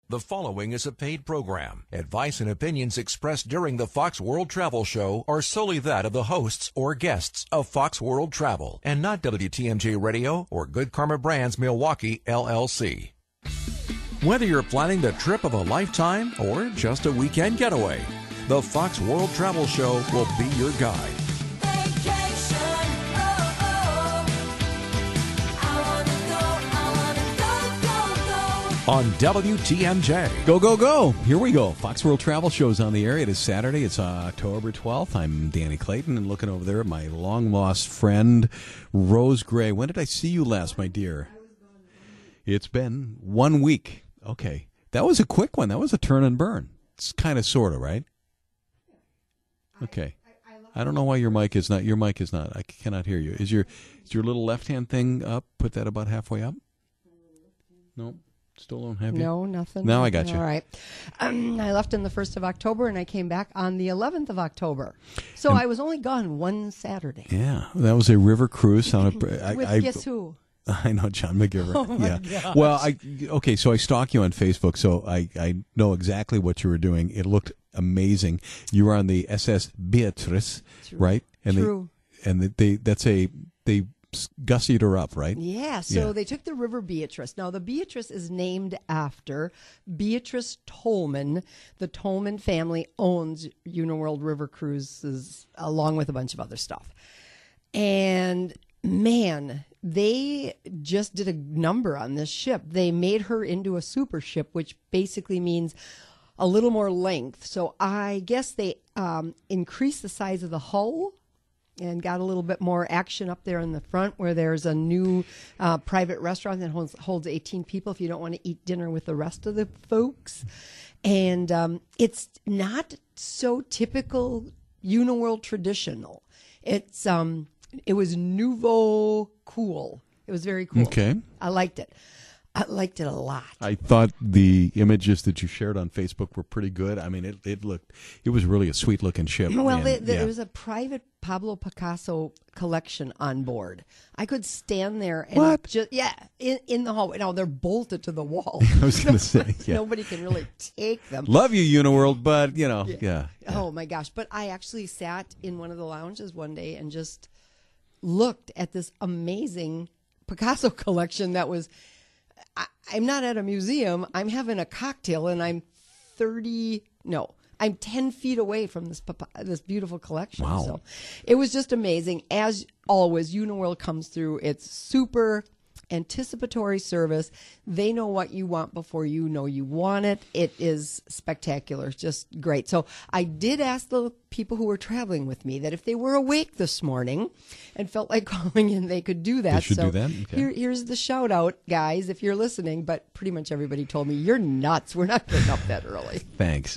The following is a paid program. Advice and opinions expressed during the Fox World Travel Show are solely that of the hosts or guests of Fox World Travel and not WTMJ Radio or Good Karma Brands Milwaukee, LLC. Whether you're planning the trip of a lifetime or just a weekend getaway, the Fox World Travel Show will be your guide. On WTMJ. Go, go, go. Here we go. Fox World Travel Show's on the air. It is Saturday. It's October 12th. I'm Danny Clayton, and looking over there at my long-lost friend, Rose Gray. When did I see you last, my dear? It's been 1 week. Okay. That was a quick one. That was a turn and burn. It's kind of, sort of, right? Okay. I don't know why your mic is not. Your mic is not. I cannot hear you. Is your little left-hand thing up? Put that about halfway up? No. Still don't have you? No, nothing. Now I got you. All right. I left on the 1st of October, and I came back on the 11th of October. So I was only gone one Saturday. Yeah, that was a river cruise. With guess who? I know, John McGiver. Oh, my gosh. Well, so I stalk you on Facebook, so I know exactly what you were doing. It looked amazing. You were on the SS Beatrice, right? And True. They gussied her up, right? Yeah, so they took the River Beatrice. Now, the Beatrice is named after Beatrice Tolman. The Tolman family owns Uniworld River Cruises along with a bunch of other stuff. And, man, they just did a number on this ship. They made her into a super ship, which basically means a little more length. So I guess they increased the size of the hull and got a little bit more action up there in the front, where there's a new private restaurant that holds 18 people if you don't want to eat dinner with the rest of the folks. And it's not so typical Uniworld traditional. It was nouveau cool. It was very cool. Okay. I liked it. I liked it a lot. I thought the images that you shared on Facebook were pretty good. I mean, it was really a sweet looking ship. Well, there was a private Pablo Picasso collection on board. I could stand there and in the hallway. Now they're bolted to the wall. I was going to say, nobody can really take them. Love you, Uniworld, but yeah. Oh my gosh! But I actually sat in one of the lounges one day and just looked at this amazing Picasso collection that was. I'm not at a museum. I'm having a cocktail, and I'm 10 feet away from this beautiful collection. Wow. So it was just amazing. As always, Uniworld comes through. It's super anticipatory service. They know what you want before you know you want it. It is spectacular. Just great. So I did ask the people who were traveling with me that if they were awake this morning and felt like calling in, they could do that. They should do that? Okay. Here's the shout out, guys, if you're listening, but pretty much everybody told me, you're nuts. We're not getting up that early. Thanks.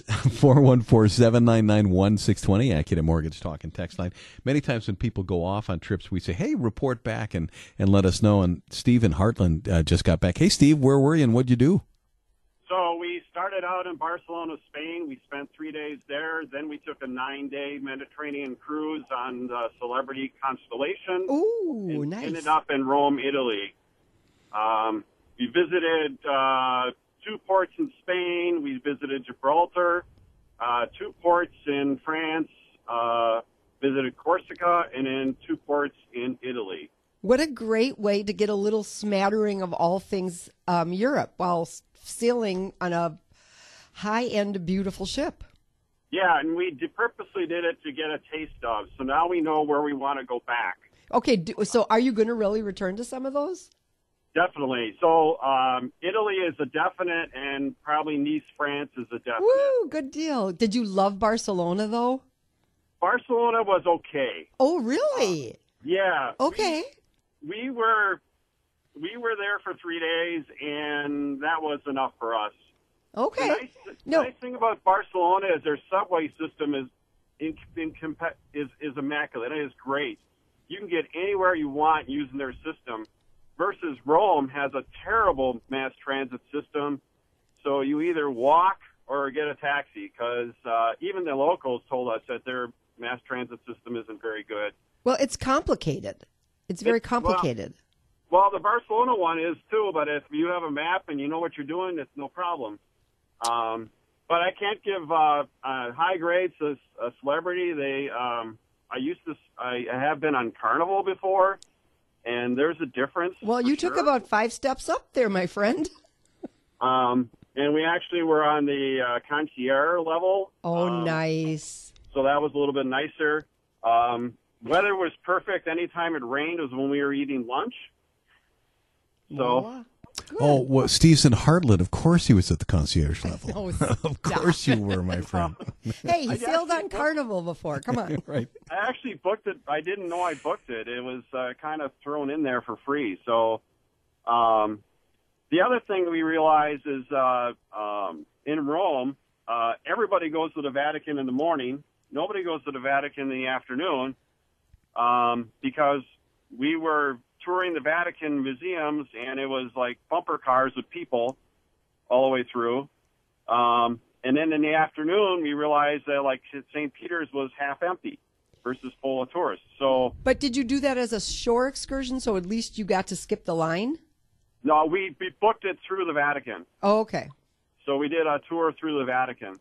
414-799-1620, Accunet Mortgage Talk and Text Line. Many times when people go off on trips, we say, hey, report back and let us know. And Steve in Heartland just got back. Hey, Steve, where were you and what'd you do? So we started out in Barcelona, Spain. We spent 3 days there. Then we took a 9-day Mediterranean cruise on the Celebrity Constellation. Ooh, and nice. Ended up in Rome, Italy. We visited 2 ports in Spain. We visited Gibraltar, 2 ports in France, visited Corsica, and then 2 ports in Italy. What a great way to get a little smattering of all things Europe while sailing on a high-end, beautiful ship. Yeah, and we purposely did it to get a taste of. So now we know where we want to go back. Okay, so are you going to really return to some of those? Definitely. So Italy is a definite, and probably Nice, France is a definite. Woo, good deal. Did you love Barcelona, though? Barcelona was okay. Oh, really? Yeah. Okay. We were there for 3 days, and that was enough for us. Okay. The nice thing about Barcelona is their subway system is immaculate. It is great. You can get anywhere you want using their system, versus Rome has a terrible mass transit system. So you either walk or get a taxi, because even the locals told us that their mass transit system isn't very good. Well, it's complicated. It's very complicated. Well, the Barcelona one is too, but if you have a map and you know what you're doing, it's no problem. But I can't give high grades to a celebrity. I have been on Carnival before, and there's a difference. Well, you took about 5 steps up there, my friend. And we actually were on the concierge level. Oh, nice. So that was a little bit nicer. Weather was perfect. Anytime it rained was when we were eating lunch. So. Oh, well, Stephen Hartlet, of course he was at the concierge level. Oh, of course you were, my friend. Hey, he sailed on Carnival before. Come on. Right. I actually booked it. I didn't know I booked it. It was kind of thrown in there for free. So the other thing we realized is in Rome, everybody goes to the Vatican in the morning. Nobody goes to the Vatican in the afternoon because we were touring the Vatican museums, and it was like bumper cars with people all the way through. And then in the afternoon, we realized that like St. Peter's was half empty versus full of tourists. So, but did you do that as a shore excursion? So at least you got to skip the line? No, we booked it through the Vatican. Oh, okay. So we did a tour through the Vatican.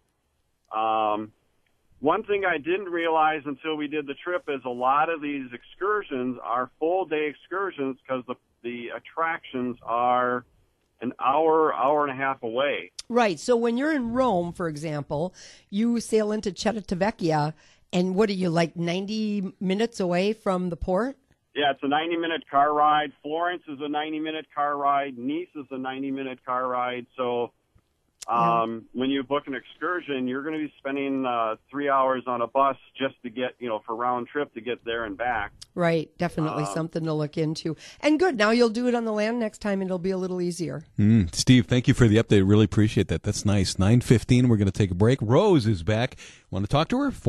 One thing I didn't realize until we did the trip is a lot of these excursions are full-day excursions because the attractions are an hour and a half away. Right. So when you're in Rome, for example, you sail into Civitavecchia, and what are you, like 90 minutes away from the port? Yeah, it's a 90-minute car ride. Florence is a 90-minute car ride. Nice is a 90-minute car ride. So when you book an excursion, you're going to be spending 3 hours on a bus just to get, for round trip to get there and back. Right. Definitely something to look into. And good. Now you'll do it on the land next time, and it'll be a little easier. Steve, thank you for the update. Really appreciate that. That's nice. 9:15, we're going to take a break. Rose is back. Want to talk to her?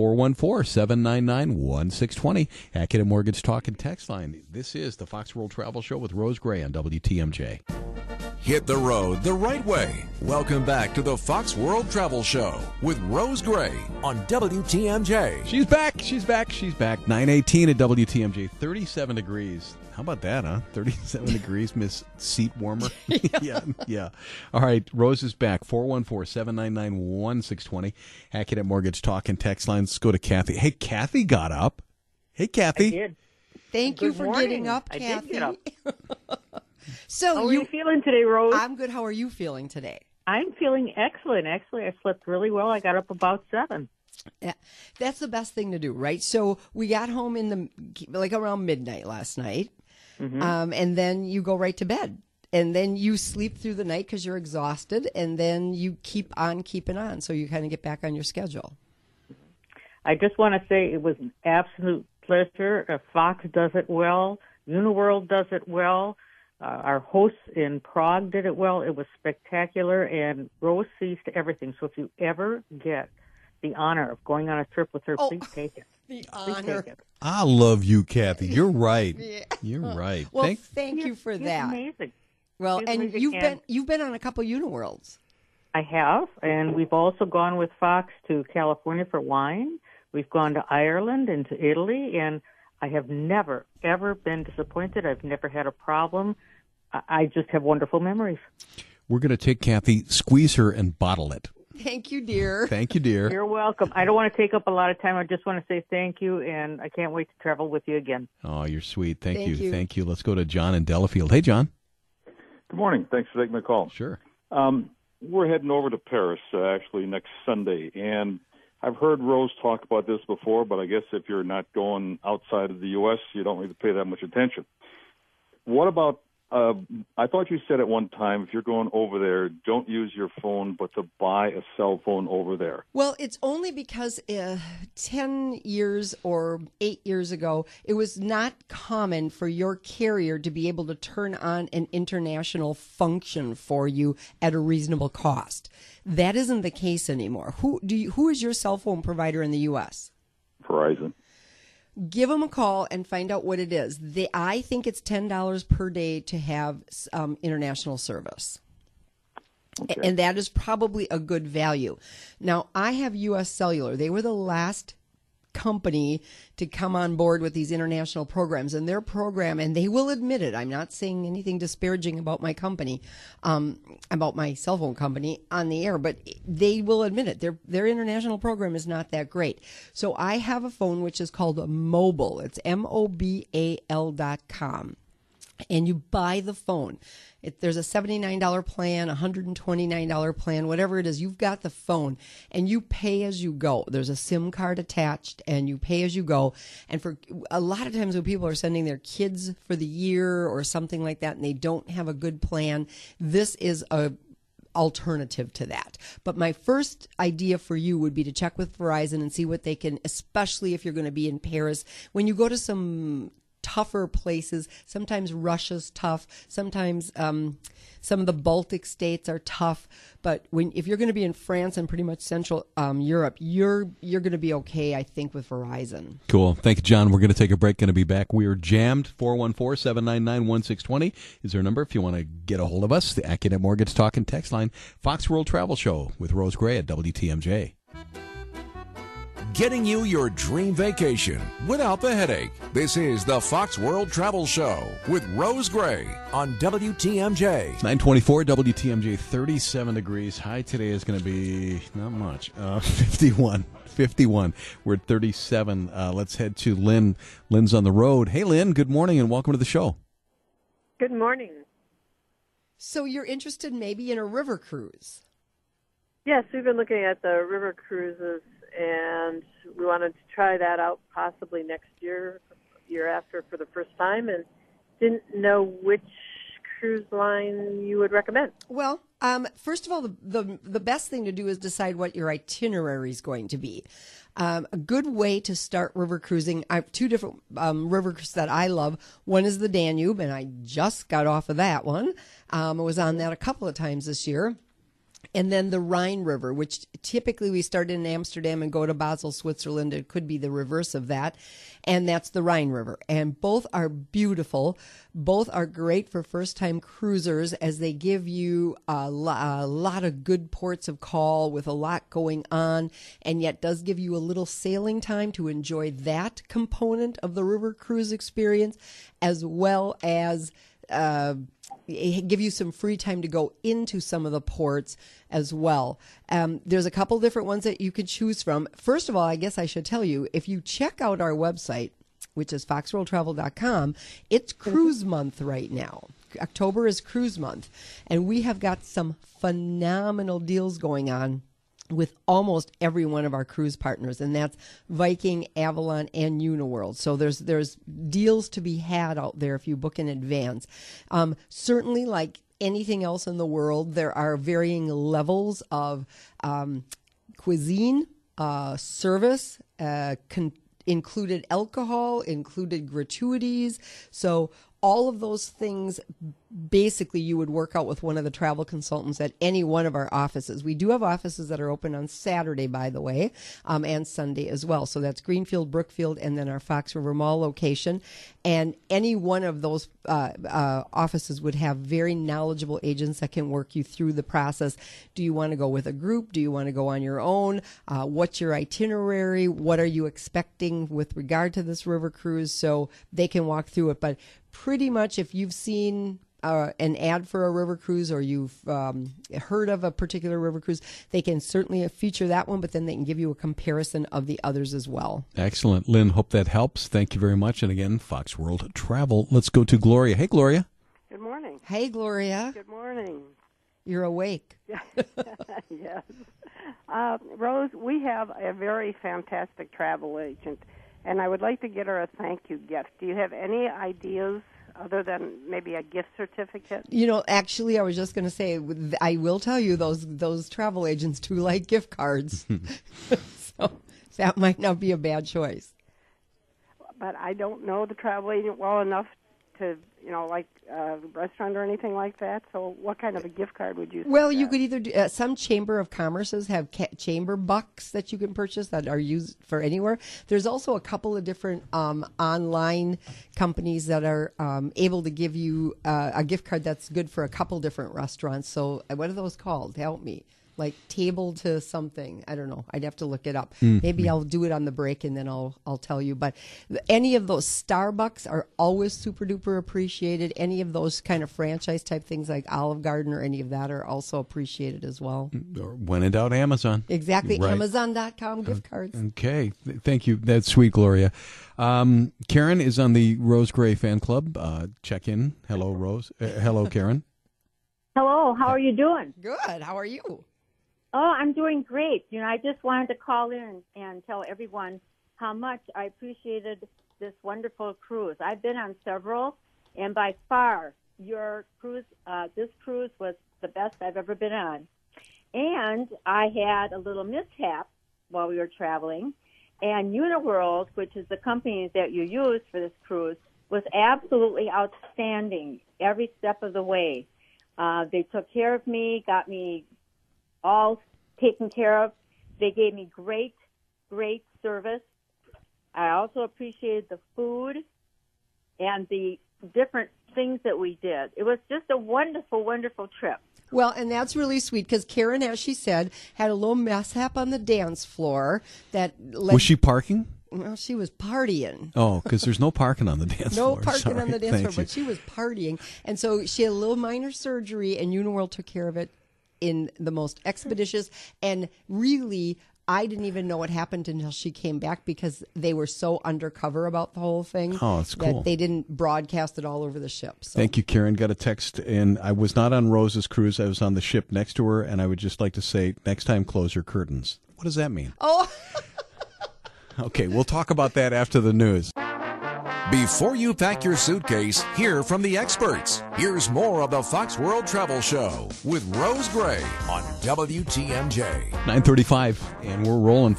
414-799-1620. Hackett Mortgage Talk and Text Line. This is the Fox World Travel Show with Rose Gray on WTMJ. Hit the road the right way. Welcome back to the Fox World Travel Show with Rose Gray on WTMJ. She's back. 9:18 at WTMJ. 37 degrees. How about that, huh? 37 degrees, Miss Seat Warmer. Yeah. All right, Rose is back. 414-799-1620. Hackett Mortgage Talk and Text Line. Let's go to Kathy. Hey, Kathy got up. Hey, Kathy. I did. Thank you for getting up, Kathy. I did get up. So how are you feeling today, Rose? I'm good. How are you feeling today? I'm feeling excellent. Actually, I slept really well. I got up about 7. Yeah, that's the best thing to do, right? So we got home around midnight last night, and then you go right to bed, and then you sleep through the night because you're exhausted, and then you keep on keeping on, so you kind of get back on your schedule. I just want to say it was an absolute pleasure. Fox does it well. Uniworld does it well. Our hosts in Prague did it well. It was spectacular, and Rose sees to everything. So if you ever get the honor of going on a trip with her, please take it. The honor. I love you, Kathy. You're right. You're right. Well, thank you for She's that. amazing. Well, She's and amazing. you've been on a couple Uniworlds. I have, and we've also gone with Fox to California for wine. We've gone to Ireland and to Italy, and I have never, ever been disappointed. I've never had a problem. I just have wonderful memories. We're going to take Kathy, squeeze her, and bottle it. Thank you, dear. Thank you, dear. You're welcome. I don't want to take up a lot of time. I just want to say thank you, and I can't wait to travel with you again. Oh, you're sweet. Thank you. you. Thank you. Let's go to John in Delafield. Hey, John. Good morning. Thanks for taking my call. Sure. We're heading over to Paris, actually, next Sunday. And I've heard Rose talk about this before, but I guess if you're not going outside of the U.S., you don't need to pay that much attention. What about, I thought you said at one time, if you're going over there, don't use your phone, but to buy a cell phone over there. Well, it's only because 10 years or 8 years ago, it was not common for your carrier to be able to turn on an international function for you at a reasonable cost. That isn't the case anymore. Who is your cell phone provider in the U.S.? Verizon. Give them a call and find out what it is. I think it's $10 per day to have international service. Okay. And that is probably a good value. Now, I have U.S. Cellular. They were the last company to come on board with these international programs, and their program, and they will admit it. I'm not saying anything disparaging about my company, about my cell phone company on the air, but they will admit it. Their international program is not that great. So I have a phone which is called Mobile. It's MOBAL.com. And you buy the phone. There's a $79 plan, $129 plan, whatever it is. You've got the phone, and you pay as you go. There's a SIM card attached, and you pay as you go. And for a lot of times when people are sending their kids for the year or something like that, and they don't have a good plan, this is a alternative to that. But my first idea for you would be to check with Verizon and see what they can, especially if you're going to be in Paris. When you go to some tougher places, sometimes Russia's tough, sometimes some of the Baltic states are tough, but if you're going to be in France and pretty much Central Europe, you're going to be okay, I think, with Verizon. Cool. Thank you, John. We're going to take a break. Going to be back. We are jammed. 414-799-1620 is our number if you want to get a hold of us. The AccuNet Mortgage Talk and Text line. Fox World Travel Show with Rose Gray at WTMJ. Getting you your dream vacation without the headache. This is the Fox World Travel Show with Rose Gray on WTMJ. 924 WTMJ, 37 degrees. High today is going to be not much, 51. We're at 37. Let's head to Lynn. Lynn's on the road. Hey, Lynn, good morning and welcome to the show. Good morning. So you're interested maybe in a river cruise? Yes, we've been looking at the river cruises, and we wanted to try that out possibly next year after for the first time, and didn't know which cruise line you would recommend. Well, first of all, the best thing to do is decide what your itinerary is going to be. A good way to start river cruising, I have two different river cruises that I love. One is the Danube, and I just got off of that one. I was on that a couple of times this year. And then the Rhine River, which typically we start in Amsterdam and go to Basel, Switzerland. It could be the reverse of that. And that's the Rhine River. And both are beautiful. Both are great for first-time cruisers as they give you a lot of good ports of call with a lot going on, and yet does give you a little sailing time to enjoy that component of the river cruise experience, as well as give you some free time to go into some of the ports as well. There's a couple different ones that you could choose from. First of all, I guess I should tell you, if you check out our website, which is foxworldtravel.com, it's cruise month right now. October is cruise month, and we have got some phenomenal deals going on with almost every one of our cruise partners, and that's Viking, Avalon, and Uniworld. So there's deals to be had out there if you book in advance. Certainly, like anything else in the world, there are varying levels of cuisine, service, included alcohol, included gratuities. So all of those things, basically, you would work out with one of the travel consultants at any one of our offices. We do have offices that are open on Saturday, by the way, and Sunday as well. So that's Greenfield, Brookfield, and then our Fox River Mall location. And any one of those offices would have very knowledgeable agents that can work you through the process. Do you want to go with a group? Do you want to go on your own? What's your itinerary? What are you expecting with regard to this river cruise? So they can walk through it. But pretty much if you've seen an ad for a river cruise or you've heard of a particular river cruise, they can certainly feature that one, but then they can give you a comparison of the others as well. Excellent. Lynn, hope that helps. Thank you very much. And again, Fox World Travel. Let's go to Gloria. Hey, Gloria. Good morning. Hey, Gloria. Good morning. You're awake. Yes. Rose, we have a very fantastic travel agent, and I would like to get her a thank you gift. Do you have any ideas other than maybe a gift certificate? You know, actually, I was just going to say, I will tell you, those travel agents do like gift cards. So that might not be a bad choice. But I don't know the travel agent well enough to, like a restaurant or anything like that. So what kind of a gift card would you suggest? Well, you could either do, some Chamber of Commerces have chamber bucks that you can purchase that are used for anywhere. There's also a couple of different online companies that are able to give you a gift card that's good for a couple different restaurants. So what are those called? Help me. like table to something. I don't know. I'd have to look it up. Maybe I'll do it on the break and then I'll tell you. But any of those Starbucks are always super duper appreciated. Any of those kind of franchise type things like Olive Garden or any of that are also appreciated as well. When in doubt, Amazon. Exactly. Right. Amazon.com gift cards. Okay. Thank you. That's sweet, Gloria. Karen is on the Rose Gray fan club. Check in. Hello, Rose. Hello, Karen. Hello, how are you doing? Good. How are you? Oh, I'm doing great. I just wanted to call in and tell everyone how much I appreciated this wonderful cruise. I've been on several, and by far, your cruise, this cruise was the best I've ever been on. And I had a little mishap while we were traveling, and Uniworld, which is the company that you use for this cruise, was absolutely outstanding every step of the way. They took care of me, got me all taken care of. They gave me great, great service. I also appreciated the food and the different things that we did. It was just a wonderful, wonderful trip. Well, and that's really sweet because Karen, as she said, had a little mishap on the dance floor. Was she parking? Well, she was partying. Oh, because there's no parking on the dance floor. No parking on the dance floor, you. but she was partying. And so she had a little minor surgery, and Uniworld took care of it in the most expeditious. And really, I didn't even know what happened until she came back because they were so undercover about the whole thing. Oh, that's cool. That they didn't broadcast it all over the ship. So. Thank you, Karen. Got a text, and I was not on Rose's cruise. I was on the ship next to her, and I would just like to say, next time, close your curtains. What does that mean? Oh, Okay, we'll talk about that after the news. Before you pack your suitcase, hear from the experts. Here's more of the Fox World Travel Show with Rose Gray on WTMJ. 9:35, and we're rolling.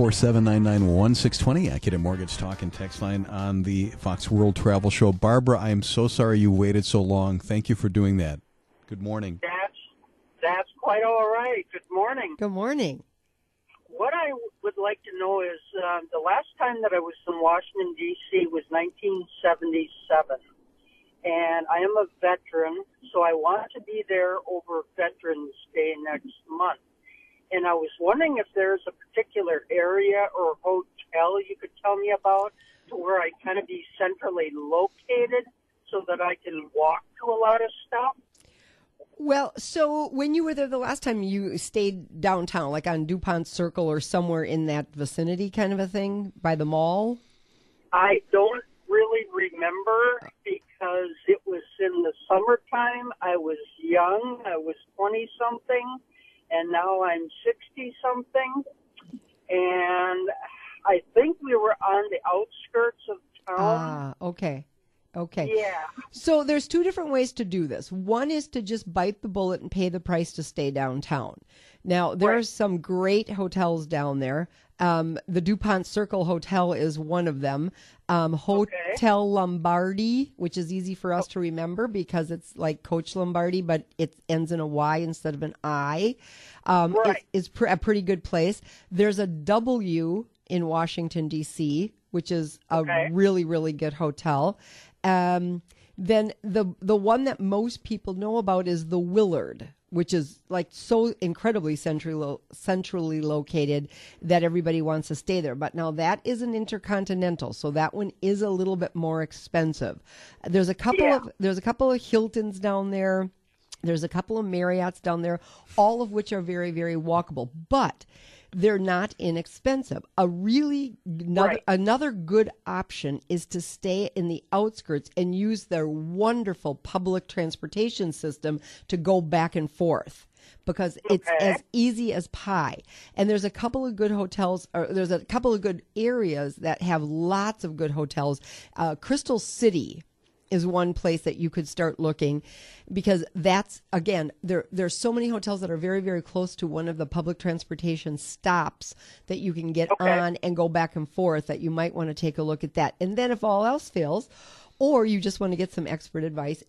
414-799-1620. Accident Mortgage Talk and Text line on the Fox World Travel Show. Barbara, I am so sorry you waited so long. Thank you for doing that. Good morning. That's quite all right. Good morning. good morning. What I would like to know is the last time that I was in Washington, D.C. was 1977. And I am a veteran, so I want to be there over Veterans Day next month. And I was wondering if there's a particular area or hotel you could tell me about to where I kind of be centrally located so that I can walk to a lot of stuff. Well, so when you were there the last time, you stayed downtown, like on DuPont Circle or somewhere in that vicinity kind of a thing, by the mall? I don't really remember because it was in the summertime. I was young. I was 20-something, and now I'm 60-something. And I think we were on the outskirts of town. Ah, okay. Okay. Yeah. So there's two different ways to do this. One is to just bite the bullet and pay the price to stay downtown. Now, there are some great hotels down there. The DuPont Circle Hotel is one of them. Hotel Lombardi, which is easy for us to remember because it's like Coach Lombardi, but it ends in a Y instead of an I. It's a pretty good place. There's a W in Washington, D.C., which is a really, really good hotel. Then the one that most people know about is the Willard, which is like so incredibly centrally located that everybody wants to stay there. But now that is an intercontinental, so that one is a little bit more expensive. There's a couple of Hiltons down there. There's a couple of Marriott's down there, all of which are very, very walkable. But they're not inexpensive. Another good option is to stay in the outskirts and use their wonderful public transportation system to go back and forth because it's as easy as pie. And there's a couple of good hotels, or there's a couple of good areas that have lots of good hotels. Crystal City is one place that you could start looking because that's, again, there's so many hotels that are very, very close to one of the public transportation stops that you can get on and go back and forth that you might want to take a look at that. And then if all else fails, or you just want to get some expert advice,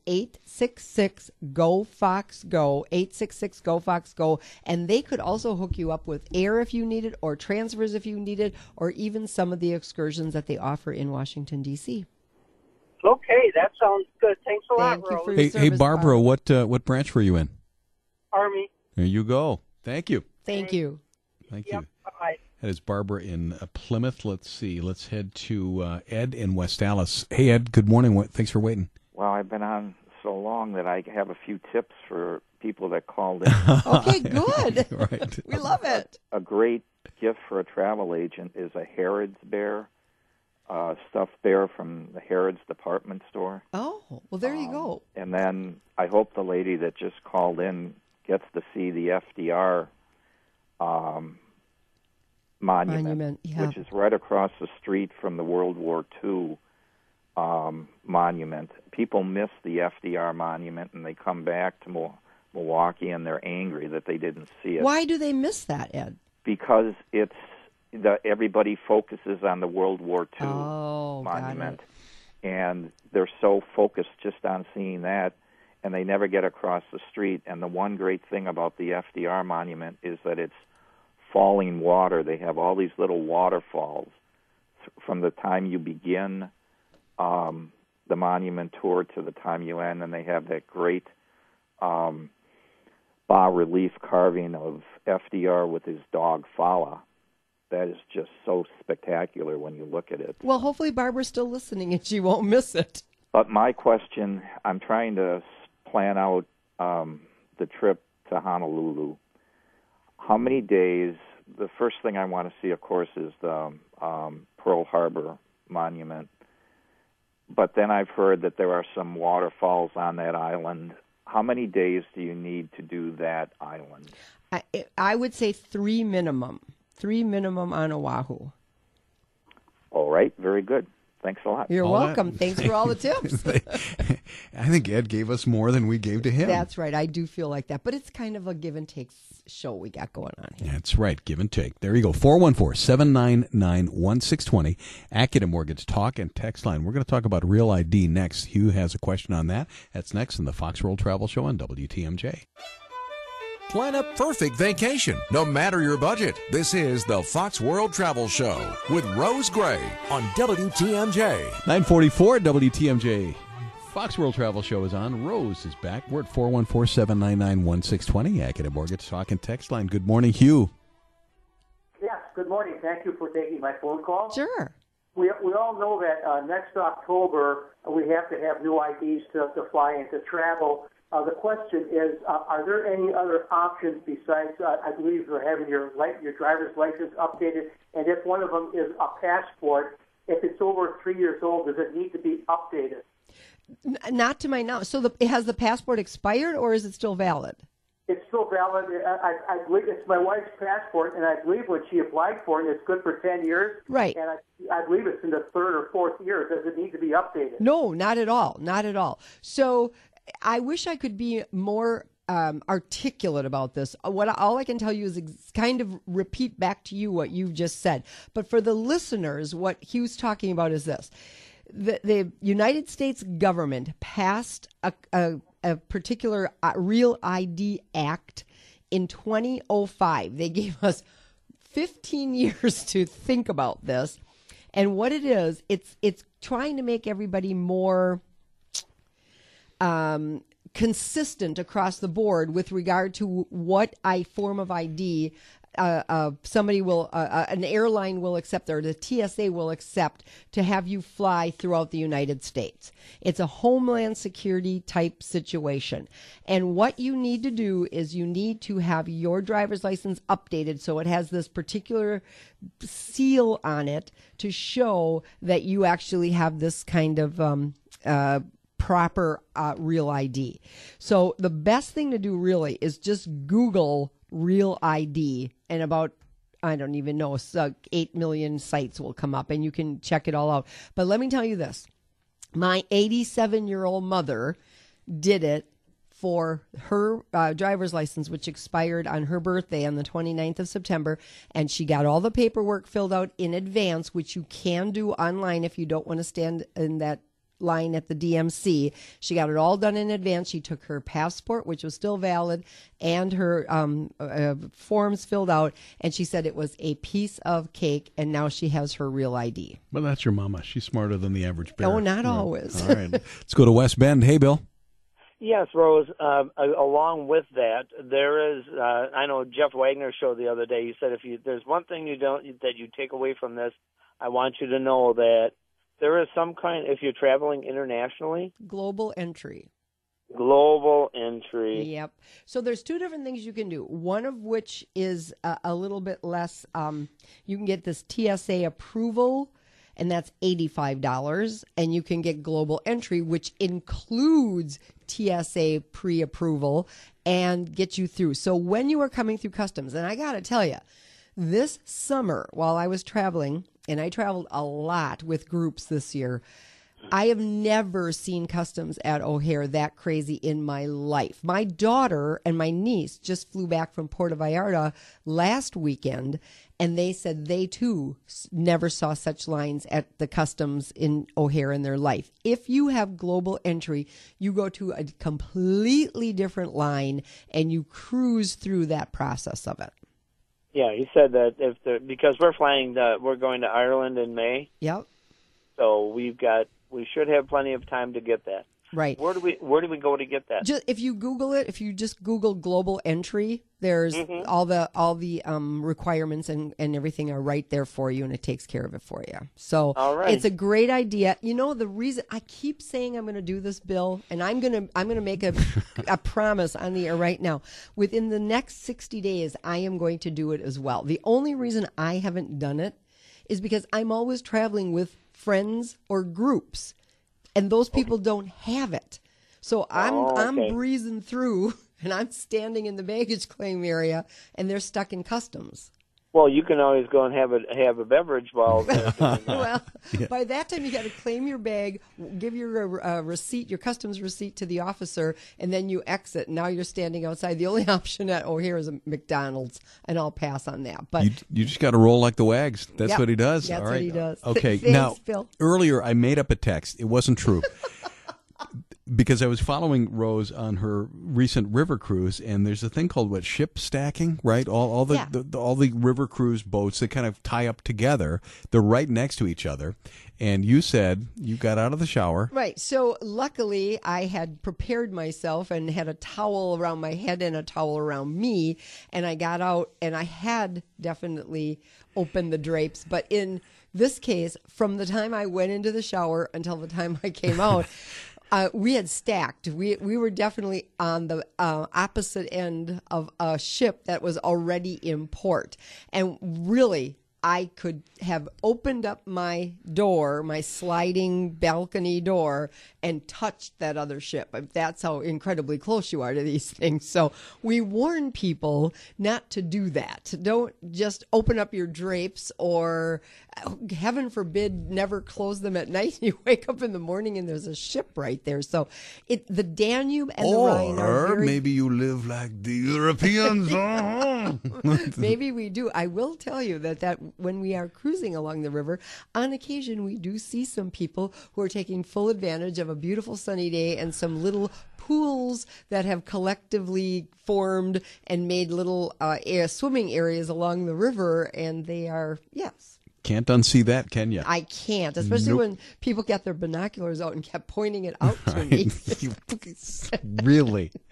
866-GO-FOX-GO, 866-GO-FOX-GO, and they could also hook you up with air if you need it, or transfers if you need it, or even some of the excursions that they offer in Washington, D.C. Okay, that sounds good. Thanks a lot, Thank you Rose. for your service, Barbara, what branch were you in? Army. There you go. Thank you. Thank you. Thank Yep. you. Bye. That is Barbara in Plymouth. Let's see. Let's head to Ed in West Allis. Hey, Ed. Good morning. Thanks for waiting. Well, I've been on so long that I have a few tips for people that called in. Okay, good. Right. We love it. A great gift for a travel agent is a Harrods bear, stuffed bear from the Harrods department store. Oh, well, there you go. And then I hope the lady that just called in gets to see the FDR monument, yeah. which is right across the street from the World War II monument. People miss the FDR monument, and they come back to Milwaukee, and they're angry that they didn't see it. Why do they miss that, Ed? Because everybody focuses on the World War II Got monument, it. and they're so focused just on seeing that, and they never get across the street. And the one great thing about the FDR monument is that it's falling water. They have all these little waterfalls from the time you begin the monument tour to the time you end, and they have that great bas-relief carving of FDR with his dog Fala. That is just so spectacular when you look at it. Well, hopefully Barbara's still listening and she won't miss it. But my question, I'm trying to plan out the trip to Honolulu. How many days? The first thing I want to see, of course, is the Pearl Harbor Monument. But then I've heard that there are some waterfalls on that island. How many days do you need to do that island? I would say 3 minimum. 3 minimum on Oahu. All right, very good. Thanks a lot. You're welcome. Thanks for all the tips. I think Ed gave us more than we gave to him. That's right. I do feel like that. But it's kind of a give and take show we got going on here. That's right. Give and take. There you go. 414-799-1620. Acura Mortgage Talk and Text Line. We're going to talk about Real ID next. Hugh has a question on that. That's next in the Fox World Travel Show on WTMJ. Plan a perfect vacation, no matter your budget. This is the Fox World Travel Show with Rose Gray on WTMJ. 944 WTMJ. Fox World Travel Show is on. Rose is back. We're at 414-799-1620. Acura Mortgage Talk and Text Line. Good morning, Hugh. Yes, good morning. Thank you for taking my phone call. Sure. We all know that next October we have to have new IDs to fly and to travel. The question is, are there any other options besides, I believe, you're having your driver's license updated, and if one of them is a passport, if it's over 3 years old, does it need to be updated? Not to my knowledge. So has the passport expired, or is it still valid? It's still valid. I believe it's my wife's passport, and I believe when she applied for it, it's good for 10 years. Right. And I believe it's in the 3rd or 4th year. Does it need to be updated? No, not at all. Not at all. So I wish I could be more articulate about this. All I can tell you is kind of repeat back to you what you've just said. But for the listeners, what Hugh's talking about is this. The United States government passed a particular Real ID Act in 2005. They gave us 15 years to think about this. And what it is, it's trying to make everybody more consistent across the board with regard to what a form of ID somebody will, an airline will accept, or the TSA will accept to have you fly throughout the United States. It's a Homeland Security type situation. And what you need to do is you need to have your driver's license updated so it has this particular seal on it to show that you actually have this kind of proper Real ID. So the best thing to do really is just Google Real ID, and about, I don't even know, 8 million sites will come up and you can check it all out. But let me tell you this. My 87-year-old mother did it for her driver's license, which expired on her birthday on the 29th of September. And she got all the paperwork filled out in advance, which you can do online if you don't want to stand in that line at the DMC. She got it all done in advance. She took her passport, which was still valid, and her forms filled out, and she said it was a piece of cake, and now she has her Real ID. Well, that's your mama. She's smarter than the average bear. No, not always. All right. Let's go to West Bend. Hey, Bill. Yes, Rose. Along with that, there is. I know Jeff Wagner showed the other day. He said, there's one thing that you take away from this, I want you to know that there is some kind. If you're traveling internationally, global entry. Global entry. Yep. So there's two different things you can do. One of which is a little bit less. You can get this TSA approval, and that's $85. And you can get global entry, which includes TSA pre-approval and get you through. So when you are coming through customs, and I got to tell you, this summer while I was traveling, and I traveled a lot with groups this year, I have never seen customs at O'Hare that crazy in my life. My daughter and my niece just flew back from Puerto Vallarta last weekend, and they said they too never saw such lines at the customs in O'Hare in their life. If you have global entry, you go to a completely different line and you cruise through that process of it. Yeah, he said that because we're going to Ireland in May. Yep. So we should have plenty of time to get that. Right. Where do we go to get that? If you Google it, if you just Google global entry, there's all the requirements and everything are right there for you, and it takes care of it for you. So It's a great idea. You know, the reason I keep saying I'm going to do this, Bill, and I'm going to make a promise on the air right now. Within the next 60 days, I am going to do it as well. The only reason I haven't done it is because I'm always traveling with friends or groups, and those people don't have it. So I'm breezing through, and I'm standing in the baggage claim area, and they're stuck in customs. Well, you can always go and have a beverage while. Well, by that time you got to claim your bag, give your receipt, your customs receipt to the officer, and then you exit. Now you're standing outside. The only option at O'Hare is a McDonald's, and I'll pass on that. But you just got to roll like the Wags. That's what he does. That's all right. what he does. Okay. Thanks, now, Bill. Earlier I made up a text. It wasn't true. Because I was following Rose on her recent river cruise, and there's a thing called ship stacking, right? All the river cruise boats, they kind of tie up together. They're right next to each other. And you said you got out of the shower. Right. So luckily I had prepared myself and had a towel around my head and a towel around me, and I got out, and I had definitely opened the drapes. But in this case, from the time I went into the shower until the time I came out, we had stacked. We were definitely on the opposite end of a ship that was already in port. And really, I could have opened up my door, my sliding balcony door, and touched that other ship. That's how incredibly close you are to these things. So we warn people not to do that. Don't just open up your drapes, or heaven forbid, never close them at night. You wake up in the morning and there's a ship right there. So the Danube and the Rhine are very... maybe you live like the Europeans. Maybe we do. I will tell you that when we are cruising along the river, on occasion we do see some people who are taking full advantage of a beautiful sunny day and some little pools that have collectively formed and made little swimming areas along the river, and they are, yes. Can't unsee that, can you? I can't, especially when people got their binoculars out and kept pointing it out to me. Really?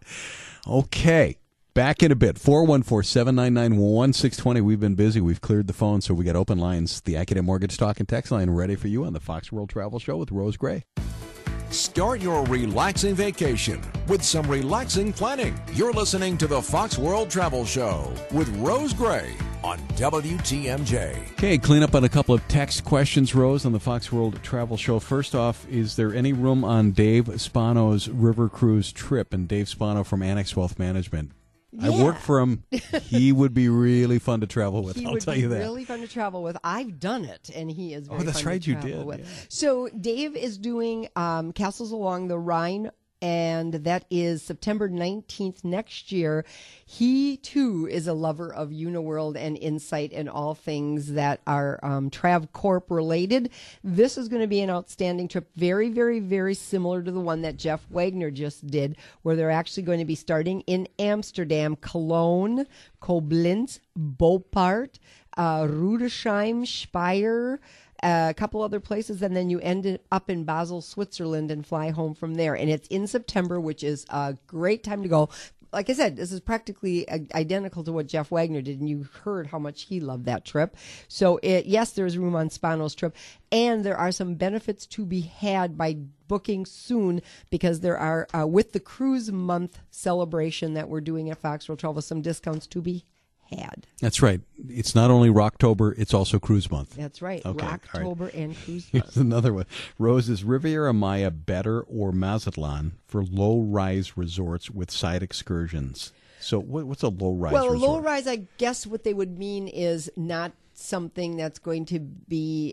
Okay. Back in a bit. 414-799-1620. We've been busy. We've cleared the phone, so we got open lines. The Academy Mortgage Talk and Text line ready for you on the Fox World Travel Show with Rose Gray. Start your relaxing vacation with some relaxing planning. You're listening to the Fox World Travel Show with Rose Gray on WTMJ. Okay, clean up on a couple of text questions, Rose, on the Fox World Travel Show. First off, is there any room on Dave Spano's river cruise trip? And Dave Spano from Annex Wealth Management. Yeah. I work for him. He would be really fun to travel with. I'll tell you that. Really fun to travel with. I've done it, and he is very that's fun right, to you travel did. with. Yeah. So Dave is doing Castles Along the Rhine, and that is September 19th next year. He, too, is a lover of Uniworld and Insight and all things that are TravCorp related. This is going to be an outstanding trip, very, very, very similar to the one that Jeff Wagner just did, where they're actually going to be starting in Amsterdam, Cologne, Koblenz, Boppard, Rudesheim, Speyer, a couple other places, and then you end up in Basel, Switzerland, and fly home from there. And it's in September, which is a great time to go. Like I said, this is practically identical to what Jeff Wagner did, and you heard how much he loved that trip. So, yes, there's room on Spano's trip, and there are some benefits to be had by booking soon, because there are, with the Cruise Month celebration that we're doing at Fox World Travel, some discounts to be had. That's right. It's not only Rocktober, it's also Cruise Month. That's right. Okay, Rocktober right. and Cruise Here's Month. another one. Rose, is Riviera Maya better or Mazatlan for low-rise resorts with side excursions? So what's a low-rise resort? Well, low-rise, I guess what they would mean is not something that's going to be,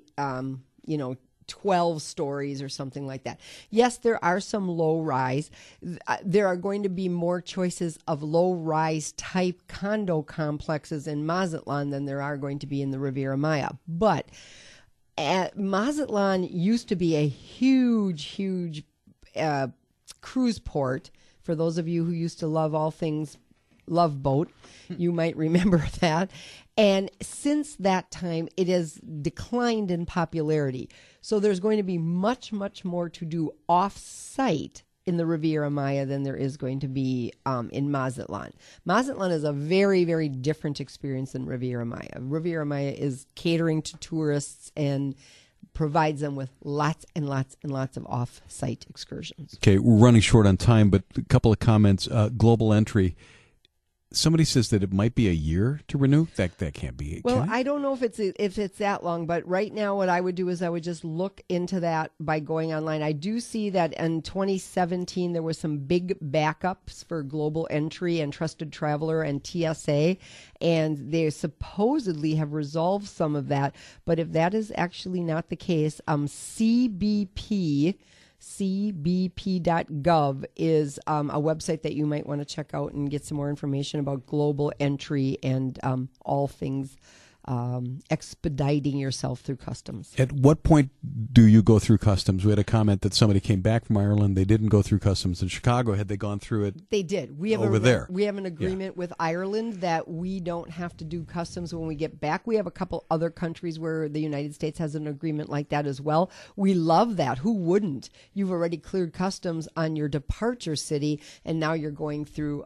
12 stories or something like that. Yes, there are some low-rise. There are going to be more choices of low-rise type condo complexes in Mazatlan than there are going to be in the Riviera Maya. But Mazatlan used to be a huge cruise port. For those of you who used to love all things Love Boat, you might remember that. And since that time, it has declined in popularity. So there's going to be much more to do off-site in the Riviera Maya than there is going to be in Mazatlan. Mazatlan is a very different experience than Riviera Maya. Riviera Maya is catering to tourists and provides them with lots and lots of off-site excursions. Okay, we're running short on time, but a couple of comments. Global Entry. Somebody says that it might be a year to renew. That can't be. Well, I don't know if it's that long, but right now what I would do is I would just look into that by going online. I do see that in 2017 there were some big backups for Global Entry and Trusted Traveler and TSA, and they supposedly have resolved some of that. But if that is actually not the case, cbp.gov is a website that you might want to check out and get some more information about Global Entry and all things expediting yourself through customs. At what point do you go through customs? We had a comment that somebody came back from Ireland. They didn't go through customs in Chicago. Had they gone through it? They did. We have there. We have an agreement with Ireland that we don't have to do customs when we get back. We have a couple other countries where the United States has an agreement like that as well. We love that. Who wouldn't? You've already cleared customs on your departure city, and now you're going through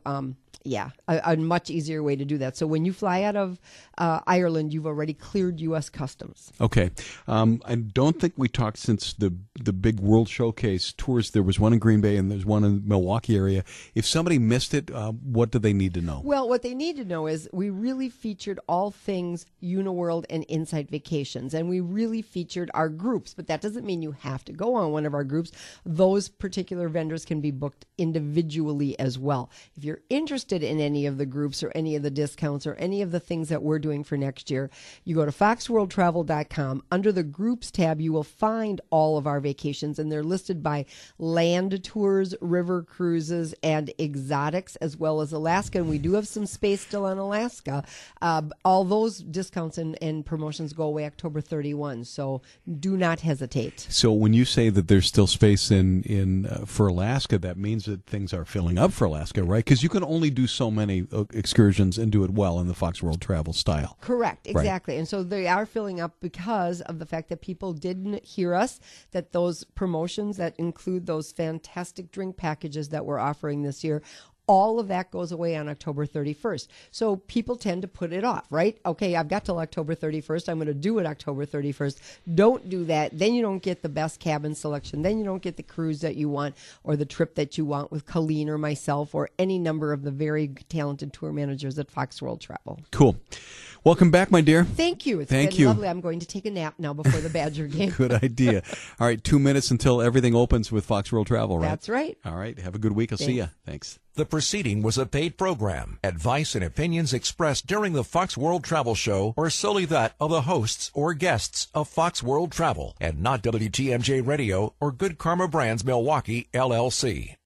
a much easier way to do that. So when you fly out of Ireland, you've already cleared U.S. Customs. Okay. I don't think we talked since the big World Showcase tours. There was one in Green Bay and there's one in the Milwaukee area. If somebody missed it, what do they need to know? Well, what they need to know is we really featured all things Uniworld and Insight Vacations, and we really featured our groups, but that doesn't mean you have to go on one of our groups. Those particular vendors can be booked individually as well. If you're interested in any of the groups or any of the discounts or any of the things that we're doing for next year, you go to foxworldtravel.com. Under the groups tab, you will find all of our vacations, and they're listed by land tours, river cruises, and exotics, as well as Alaska. And we do have some space still on Alaska. All those discounts and promotions go away October 31, so do not hesitate. So when you say that there's still space in for Alaska, that means that things are filling up for Alaska, right? Because you can only do so many excursions and do it well in the Fox World Travel style. Correct, exactly. Right. And so they are filling up because of the fact that people didn't hear us, that those promotions that include those fantastic drink packages that we're offering this year, all of that goes away on October 31st. So people tend to put it off, right? Okay, I've got till October 31st. I'm going to do it October 31st. Don't do that. Then you don't get the best cabin selection. Then you don't get the cruise that you want or the trip that you want with Colleen or myself or any number of the very talented tour managers at Fox World Travel. Cool. Welcome back, my dear. Thank you. It's Thank been you. lovely. I'm going to take a nap now before the Badger game. Good idea. All right, 2 minutes until everything opens with Fox World Travel, right? That's right. All right, have a good week. I'll see you. Thanks. The proceeding was a paid program. Advice and opinions expressed during the Fox World Travel Show are solely that of the hosts or guests of Fox World Travel and not WTMJ Radio or Good Karma Brands Milwaukee, LLC.